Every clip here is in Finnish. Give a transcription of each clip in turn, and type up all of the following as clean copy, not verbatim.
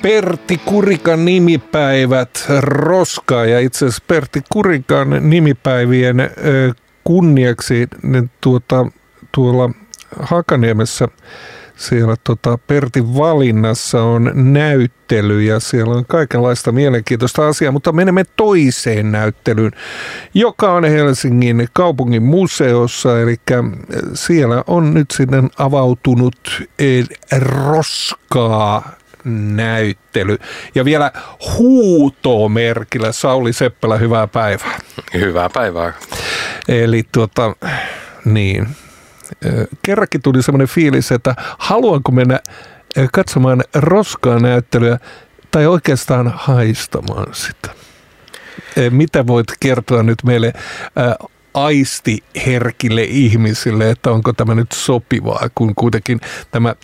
Pertti Kurikan nimipäivät roskaa, ja itse asiassa Pertti Kurikan nimipäivien kunniaksi tuolla Hakaniemessä siellä Pertin valinnassa on näyttely ja siellä on kaikenlaista mielenkiintoista asiaa, mutta menemme toiseen näyttelyyn, joka on Helsingin kaupungin museossa, eli siellä on nyt sinne avautunut roskaa näyttely. Ja vielä huutomerkillä. Sauli Seppälä, hyvää päivää. Hyvää päivää. Eli niin. Kerrankin tuli semmoinen fiilis, että haluanko mennä katsomaan roskaa näyttelyä tai oikeastaan haistamaan sitä. Mitä voit kertoa nyt meille aistiherkille ihmisille, että onko tämä nyt sopivaa, kun kuitenkin tämä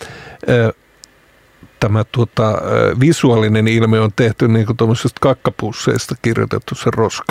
visuaalinen ilme on tehty niin kuin tuollaisesta kakkapusseista kirjoitettu se roska?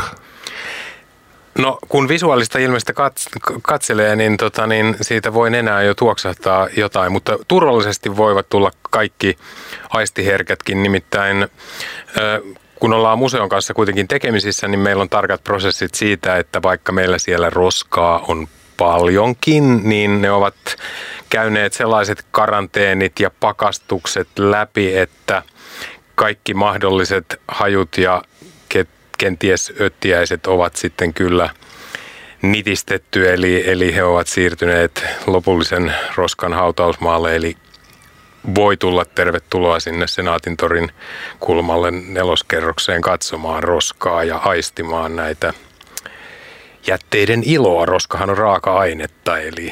No kun visuaalista ilmeistä katselee, niin, siitä voi enää jo tuoksahtaa jotain, mutta turvallisesti voivat tulla kaikki aistiherkätkin, nimittäin kun ollaan museon kanssa kuitenkin tekemisissä, niin meillä on tarkat prosessit siitä, että vaikka meillä siellä roskaa on paljonkin, niin ne ovat käyneet sellaiset karanteenit ja pakastukset läpi, että kaikki mahdolliset hajut ja kenties öttiäiset ovat sitten kyllä nitistetty, eli he ovat siirtyneet lopullisen roskan hautausmaalle, eli voi tulla tervetuloa sinne Senaatintorin kulmalle 4. kerrokseen katsomaan roskaa ja aistimaan näitä jätteiden iloa. Roskahan on raaka-ainetta, eli...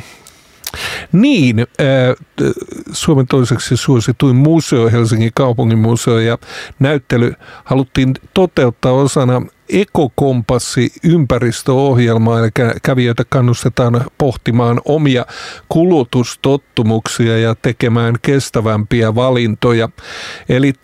Niin, Suomen toiseksi suosituin museo, Helsingin kaupungin museo, ja näyttely haluttiin toteuttaa osana ekokompassi-ympäristöohjelmaa, eli kävijöitä kannustetaan pohtimaan omia kulutustottumuksia ja tekemään kestävämpiä valintoja. Eli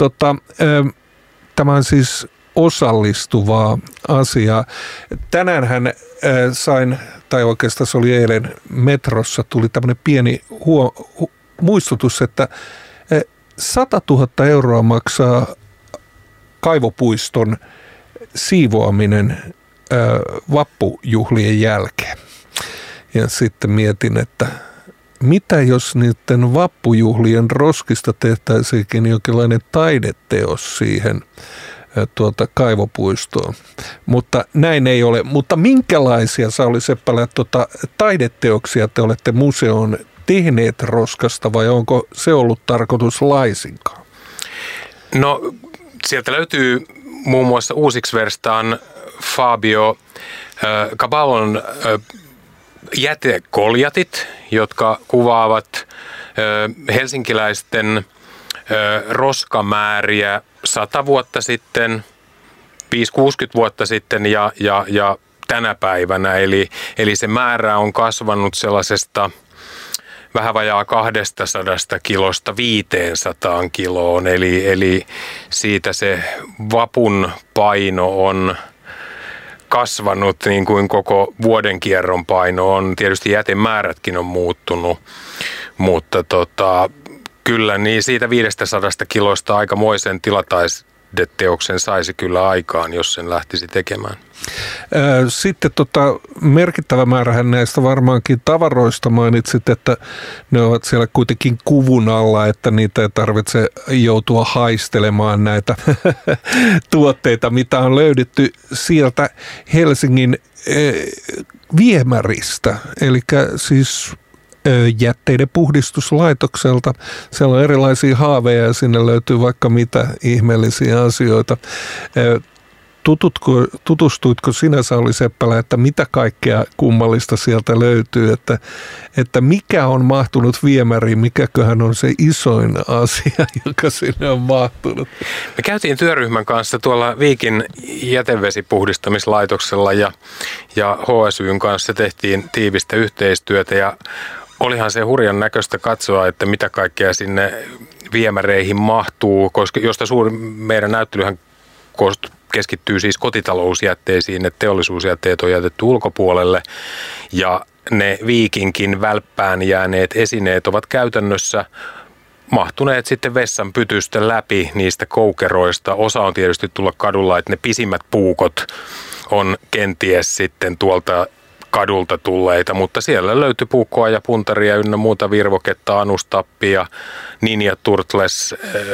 tämä on siis osallistuvaa asiaa. Tänäänhän sain, tai oikeastaan se oli eilen metrossa, tuli tämmöinen pieni muistutus, että 100 000 euroa maksaa kaivopuiston siivoaminen vappujuhlien jälkeen. Ja sitten mietin, että mitä jos niiden vappujuhlien roskista tehtäisiinkin jonkinlainen taideteos siihen kaivopuistoon. Mutta näin ei ole. Mutta minkälaisia, Sauli Seppälä, taideteoksia te olette museoon tehneet roskasta, vai onko se ollut tarkoitus laisinkaan? No, sieltä löytyy muun muassa uusiksi verstaan Fabio Caballon jätekoljatit, jotka kuvaavat helsinkiläisten roskamääriä 100 vuotta sitten, 5-60 vuotta sitten ja tänä päivänä. Eli se määrä on kasvanut sellaisesta vähän vajaa 200 kilosta 500 kiloon. Eli siitä se vapun paino on kasvanut niin kuin koko vuodenkierron paino on. Tietysti jätemäärätkin on muuttunut, mutta kyllä niin siitä 500 kilosta aikamoisen tilataideteoksen saisi kyllä aikaan, jos sen lähtisi tekemään. Sitten merkittävä määrähän näistä varmaankin tavaroista mainitsit, että ne ovat siellä kuitenkin kuvun alla, että niitä ei tarvitse joutua haistelemaan näitä tuotteita, mitä on löydetty sieltä Helsingin viemäristä, eli siis jätteiden puhdistuslaitokselta. Siellä on erilaisia haaveja ja sinne löytyy vaikka mitä ihmeellisiä asioita. Tutustuitko sinä, Sauli Seppälä, että mitä kaikkea kummallista sieltä löytyy, että mikä on mahtunut viemäriin, mikäköhän on se isoin asia, joka sinne on mahtunut? Me käytiin työryhmän kanssa tuolla Viikin jätevesipuhdistamislaitoksella ja HSY:n kanssa tehtiin tiivistä yhteistyötä ja olihan se hurjan näköistä katsoa, että mitä kaikkea sinne viemäreihin mahtuu, koska josta suuri meidän näyttelyhän keskittyy siis kotitalousjätteisiin, että teollisuusjätteet on jätetty ulkopuolelle ja ne Viikinkin välppään jääneet esineet ovat käytännössä mahtuneet sitten vessan pytystä läpi niistä koukeroista. Osa on tietysti tulla kadulla, että ne pisimmät puukot on kenties sitten tuolta kadulta tulleita, mutta siellä löytyi puukkoa ja puntaria ynnä muuta virvoketta, anustappia, Ninja Turtles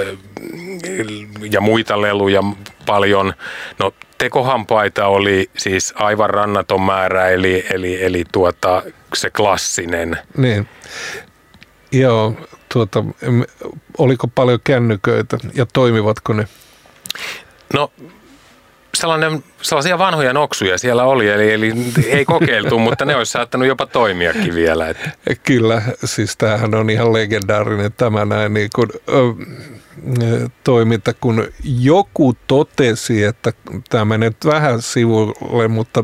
ja muita leluja paljon. No tekohampaita oli siis aivan rannaton määrä, eli se klassinen. Niin. Joo, oliko paljon kännyköitä ja toimivatko ne? No sellaisia vanhoja noksuja siellä oli, eli ei kokeiltu, mutta ne olisi saattanut jopa toimiakin vielä. Että. Kyllä, siis tämähän on ihan legendaarinen tämä näin niin kuin, toiminta, kun joku totesi, että tämä menee vähän sivulle, mutta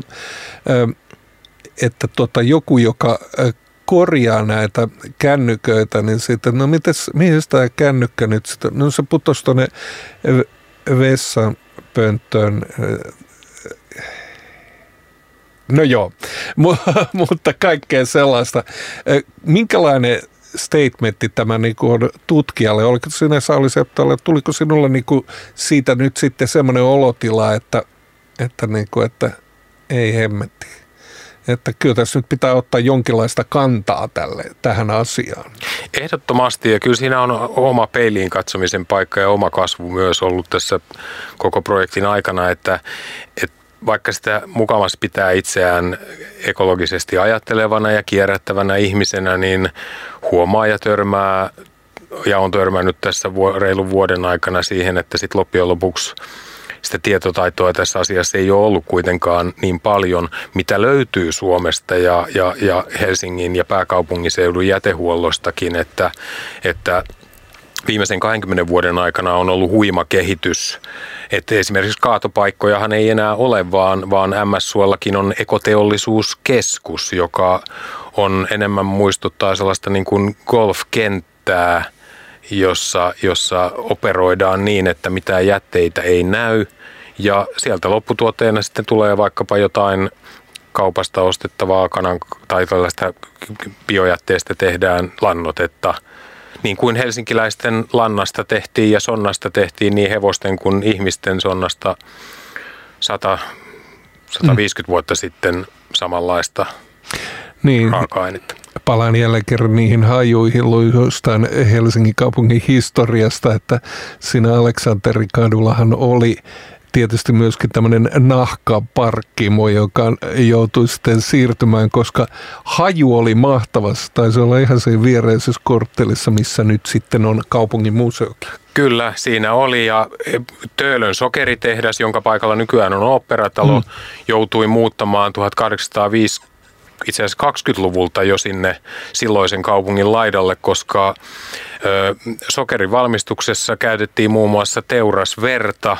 että joku, joka korjaa näitä kännyköitä, niin sitten, no mihin tämä kännykkä nyt sitten, no se putosi tuonne vessanpönttöön. No joo, mutta kaikkea sellaista. Minkälainen statementti tämä niinku on tutkijalle? Oliko sinä Sauli Septolle, tuliko sinulle niinku siitä nyt sitten semmoinen olotila, että ei hemmetti? Että kyllä tässä nyt pitää ottaa jonkinlaista kantaa tähän asiaan. Ehdottomasti, ja kyllä siinä on oma peiliin katsomisen paikka ja oma kasvu myös ollut tässä koko projektin aikana, että vaikka sitä mukavasti pitää itseään ekologisesti ajattelevana ja kierrättävänä ihmisenä, niin huomaa ja törmää, ja on törmännyt tässä reilun vuoden aikana siihen, että sitten loppujen lopuksi sitä tietotaitoa tässä asiassa ei ole ollut kuitenkaan niin paljon, mitä löytyy Suomesta ja Helsingin ja pääkaupunkiseudun jätehuollostakin, että viimeisen 20 vuoden aikana on ollut huima kehitys, että esimerkiksi kaatopaikkojahan ei enää ole, vaan MS-suollakin on ekoteollisuuskeskus, joka on enemmän muistuttaa sellaista niin kuin golfkenttää, jossa operoidaan niin, että mitään jätteitä ei näy, ja sieltä lopputuotteena sitten tulee vaikkapa jotain kaupasta ostettavaa tai tällaista biojätteestä tehdään lannoitetta, niin kuin helsinkiläisten lannasta tehtiin ja sonnasta tehtiin niin hevosten kuin ihmisten sonnasta 150 vuotta sitten samanlaista raaka-ainetta. Palaan jälleen kerran niihin hajuihin jostain Helsingin kaupungin historiasta, että siinä Aleksanterikadullahan oli tietysti myöskin tämmöinen nahkaparkkimo, joka joutui sitten siirtymään, koska haju oli mahtavassa. Taisi olla ihan siinä viereisessä korttelissa, missä nyt sitten on kaupungin museokin. Kyllä, siinä oli, ja Töölön sokeritehdas, jonka paikalla nykyään on oopperatalo, joutui muuttamaan 1805 itse asiassa 20-luvulta jo sinne silloisen kaupungin laidalle, koska sokerin valmistuksessa käytettiin muun muassa teurasverta,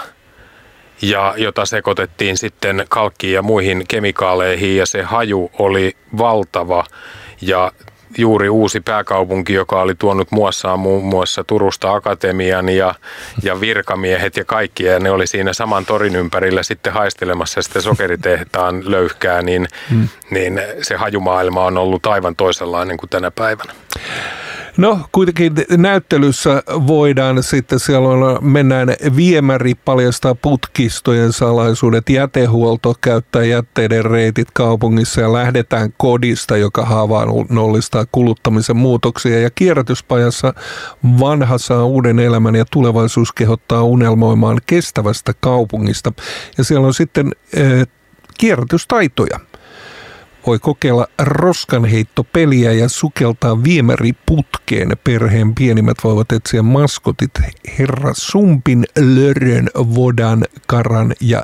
jota sekoitettiin sitten kalkkiin ja muihin kemikaaleihin, ja se haju oli valtava, ja juuri uusi pääkaupunki, joka oli tuonut muassaan muun muassa Turusta akatemian ja virkamiehet ja kaikki, ja ne oli siinä saman torin ympärillä sitten haistelemassa sitä sokeritehtaan löyhkää, niin se hajumaailma on ollut aivan toisenlainen kuin tänä päivänä. No kuitenkin näyttelyssä voidaan sitten, mennään viemäri, paljastaa putkistojen salaisuudet, jätehuolto, käyttää jätteiden reitit kaupungissa ja lähdetään kodista, joka havainnollistaa kuluttamisen muutoksia, ja kierrätyspajassa vanha saa uuden elämän ja tulevaisuus kehottaa unelmoimaan kestävästä kaupungista, ja siellä on sitten kierrätystaitoja. Voi kokeilla roskanheittopeliä ja sukeltaa viemäriputkeen. Perheen pienimmät voivat etsiä maskotit Herra Sumpin, Lörön, Vodan, Karan ja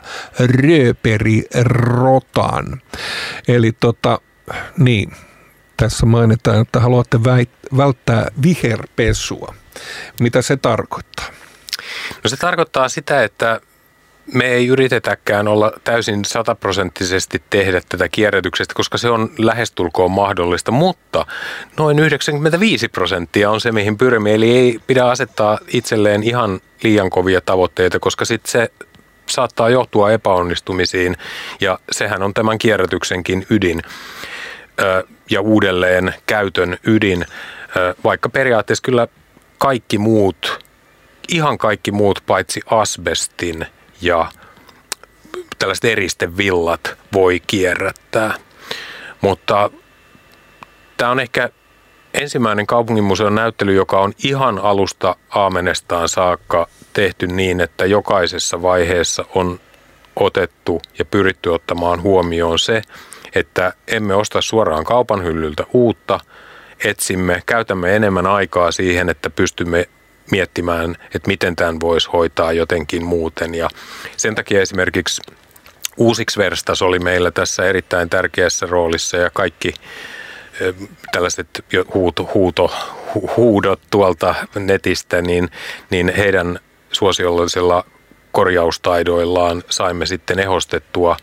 Rööperi-rotan. Eli niin, tässä mainitaan, että haluatte välttää viherpesua. Mitä se tarkoittaa? No se tarkoittaa sitä, että me ei yritetäkään olla täysin 100% tehdä tätä kierrätyksestä, koska se on lähestulkoon mahdollista, mutta noin 95% on se, mihin pyrimme. Eli ei pidä asettaa itselleen ihan liian kovia tavoitteita, koska sitten se saattaa johtua epäonnistumisiin, ja sehän on tämän kierrätyksenkin ydin ja uudelleen käytön ydin, vaikka periaatteessa kyllä kaikki muut, ihan kaikki muut paitsi asbestin ja tällaiset eristevillat voi kierrättää. Mutta tämä on ehkä ensimmäinen kaupunginmuseon näyttely, joka on ihan alusta aamenestaan saakka tehty niin, että jokaisessa vaiheessa on otettu ja pyritty ottamaan huomioon se, että emme osta suoraan kaupan hyllyltä uutta, käytämme enemmän aikaa siihen, että pystymme miettimään, että miten tämän voisi hoitaa jotenkin muuten. Ja sen takia esimerkiksi Uusiksverstas oli meillä tässä erittäin tärkeässä roolissa ja kaikki tällaiset huudot tuolta netistä, niin heidän suosiollisella korjaustaidoillaan saimme sitten ehostettua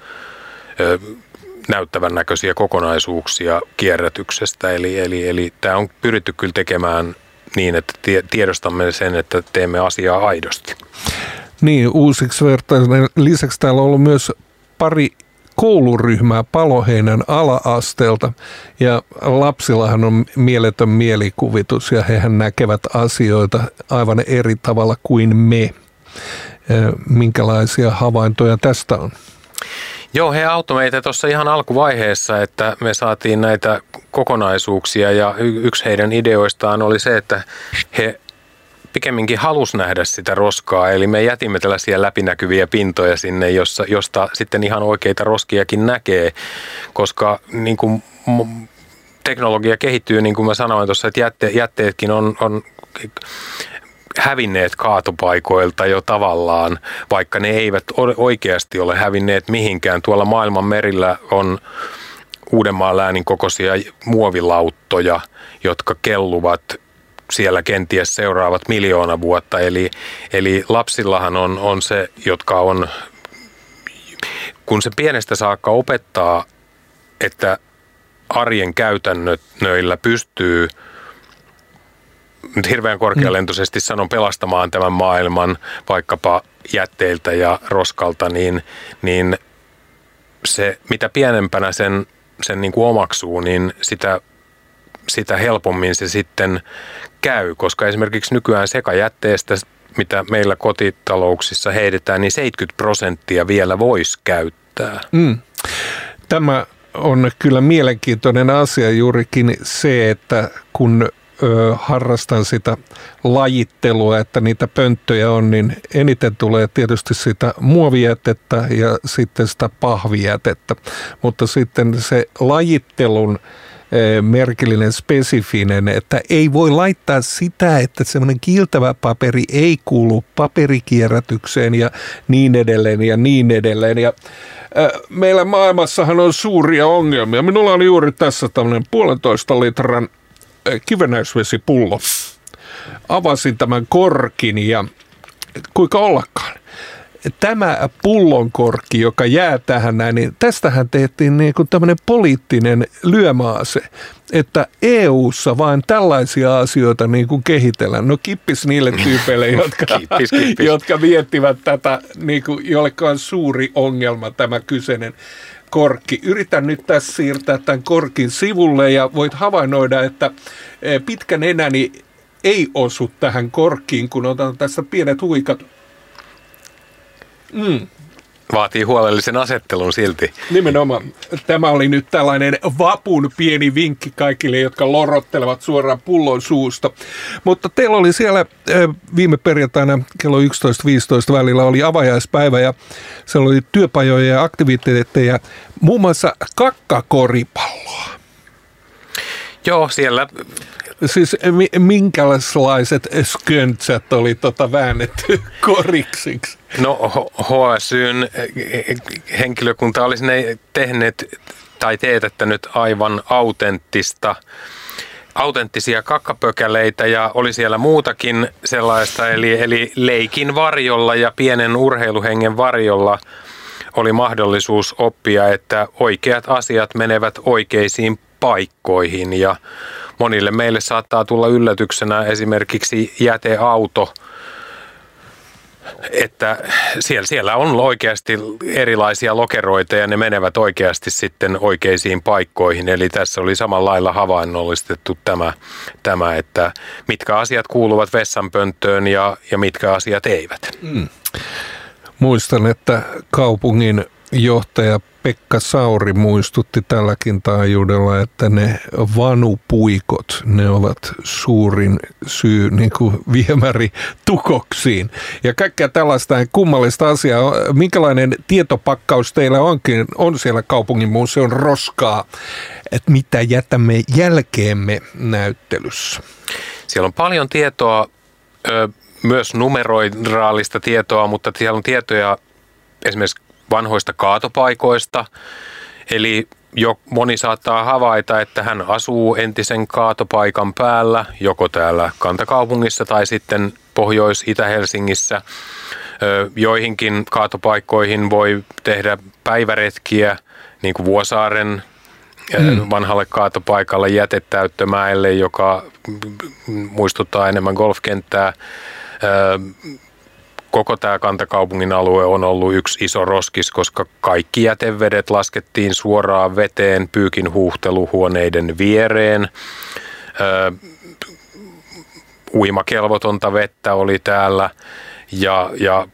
näyttävän näköisiä kokonaisuuksia kierrätyksestä. Eli tämä on pyritty kyllä tekemään niin, että tiedostamme sen, että teemme asiaa aidosti. Niin, Uusiksvertaisen lisäksi täällä on ollut myös pari kouluryhmää Paloheinän ala-asteelta ja lapsillahan on mieletön mielikuvitus ja hehän näkevät asioita aivan eri tavalla kuin me. Minkälaisia havaintoja tästä on? Joo, he auttoi meitä tuossa ihan alkuvaiheessa, että me saatiin näitä kokonaisuuksia ja yksi heidän ideoistaan oli se, että he pikemminkin halusi nähdä sitä roskaa, eli me jätimme tällaisia läpinäkyviä pintoja sinne, josta sitten ihan oikeita roskiakin näkee, koska niin kuin teknologia kehittyy, niin kuin mä sanoin tuossa, että jätteetkin on hävinneet kaatopaikoilta jo tavallaan, vaikka ne eivät oikeasti ole hävinneet mihinkään. Tuolla maailman merillä on Uudenmaan läänin kokoisia muovilauttoja, jotka kelluvat siellä kenties seuraavat 1 000 000 vuotta. Eli lapsillahan on se, jotka on, kun se pienestä saakka opettaa, että arjen käytännöillä pystyy, nyt hirveän korkealentoisesti sanon, pelastamaan tämän maailman vaikkapa jätteiltä ja roskalta, niin se, mitä pienempänä sen niin kuin omaksuu, niin sitä helpommin se sitten käy, koska esimerkiksi nykyään sekajätteestä, mitä meillä kotitalouksissa heitetään, niin 70% vielä voisi käyttää. Tämä on kyllä mielenkiintoinen asia juurikin se, että kun harrastan sitä lajittelua, että niitä pönttöjä on, niin eniten tulee tietysti sitä muovijätettä ja sitten sitä pahvijätettä, mutta sitten se lajittelun merkillinen spesifinen, että ei voi laittaa sitä, että semmoinen kiiltävä paperi ei kuulu paperikierrätykseen ja niin edelleen ja niin edelleen. Ja meillä maailmassahan on suuria ongelmia. Minulla oli juuri tässä tämmöinen 1,5 litran kivennäisvesipullo. Avasin tämän korkin ja kuinka ollakaan. Tämä pullonkorkki, joka jää tähän näin, niin tästähän tehtiin niin kuin tämmöinen poliittinen lyömäase, että EU:ssa vain tällaisia asioita niin kuin kehitellään. No kippis niille tyypeille, jotka miettivät tätä, niin kuin, jolleka on suuri ongelma tämä kyseinen korkki. Yritän nyt tässä siirtää tämän korkin sivulle ja voit havainnoida, että pitkä nenäni ei osu tähän korkkiin, kun otan tässä pienet huikat. Vaatii huolellisen asettelun silti. Nimenomaan. Tämä oli nyt tällainen vapun pieni vinkki kaikille, jotka lorottelevat suoraan pullon suusta. Mutta teillä oli siellä viime perjantaina kello 11.15 välillä oli avajaispäivä ja siellä oli työpajoja ja aktiviteetteja, muun muassa kakkakoripalloa. Joo, siellä. Siis minkälaiset sköntsät oli väännetty koriksiksi? No HSY:n henkilökunta olisi ne tehneet tai teetättänyt aivan autenttisia kakkapökäleitä ja oli siellä muutakin sellaista, eli leikin varjolla ja pienen urheiluhengen varjolla oli mahdollisuus oppia, että oikeat asiat menevät oikeisiin paikkoihin ja monille meille saattaa tulla yllätyksenä esimerkiksi jäteauto, että siellä on oikeasti erilaisia lokeroita ja ne menevät oikeasti sitten oikeisiin paikkoihin. Eli tässä oli samalla lailla havainnollistettu tämä että mitkä asiat kuuluvat vessanpönttöön ja mitkä asiat eivät. Muistan, että kaupungin johtaja Pekka Sauri muistutti tälläkin taajuudella, että ne vanupuikot, ne ovat suurin syy niin kuin viemäritukoksiin. Ja kaikkea tällaista kummallista asiaa. Minkälainen tietopakkaus teillä on siellä kaupungin museon roskaa, että mitä jätämme jälkeemme näyttelyssä? Siellä on paljon tietoa, myös numeraalista tietoa, mutta siellä on tietoja esimerkiksi vanhoista kaatopaikoista, eli moni saattaa havaita, että hän asuu entisen kaatopaikan päällä, joko täällä kantakaupungissa tai sitten Pohjois-Itä-Helsingissä. Joihinkin kaatopaikkoihin voi tehdä päiväretkiä, niin kuin Vuosaaren vanhalle kaatopaikalle Jätetäyttömäelle, joka muistuttaa enemmän golfkenttää. Koko tämä kantakaupungin alue on ollut yksi iso roskis, koska kaikki jätevedet laskettiin suoraan veteen pyykin huuhteluhuoneiden viereen. Uimakelvotonta vettä oli täällä ja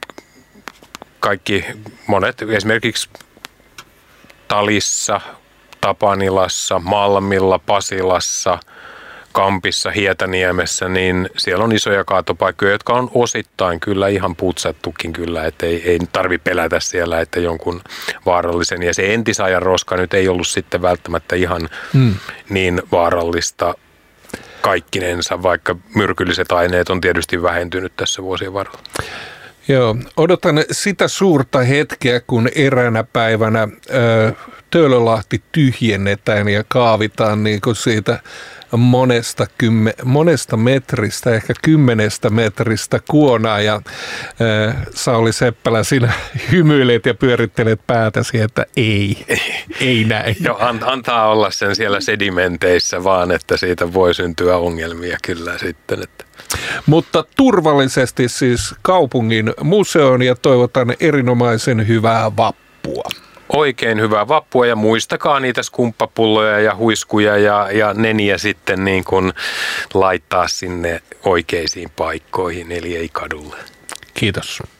monet esimerkiksi Talissa, Tapanilassa, Malmilla, Pasilassa, Kampissa, Hietaniemessä, niin siellä on isoja kaatopaikkoja, jotka on osittain kyllä ihan putsattukin kyllä, että ei tarvitse pelätä siellä, että jonkun vaarallisen. Ja se entisajan roska nyt ei ollut sitten välttämättä ihan niin vaarallista kaikkinensa, vaikka myrkylliset aineet on tietysti vähentynyt tässä vuosien varrella. Joo, odotan sitä suurta hetkeä, kun eräänä päivänä Töölönlahti tyhjennetään ja kaavitaan niin kuin siitä monesta metristä, ehkä 10 metristä kuonaa ja Sauli Seppälä, sinä hymyilet ja pyörittelet päätäsi, että ei näin. Joo, antaa olla sen siellä sedimenteissä vaan, että siitä voi syntyä ongelmia kyllä sitten. Että. Mutta turvallisesti siis kaupungin museoon ja toivotan erinomaisen hyvää vappua. Oikein hyvää vappua ja muistakaa niitä skumppapulloja ja huiskuja ja neniä sitten niin kuin laittaa sinne oikeisiin paikkoihin, eli ei kadulle. Kiitos.